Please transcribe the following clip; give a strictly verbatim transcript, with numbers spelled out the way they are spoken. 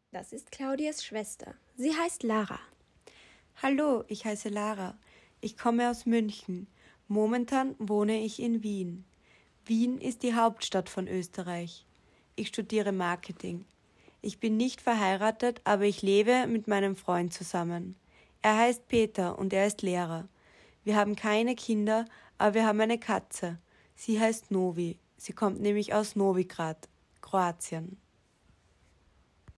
Das ist Claudias Schwester. Sie heißt Lara. Hallo, ich heiße Lara. Ich komme aus München. Momentan wohne ich in Wien. Wien ist die Hauptstadt von Österreich. Ich studiere Marketing. Ich bin nicht verheiratet, aber ich lebe mit meinem Freund zusammen. Er heißt Peter und er ist Lehrer. Wir haben keine Kinder, aber wir haben eine Katze. Sie heißt Novi. Sie kommt nämlich aus Novigrad, Kroatien.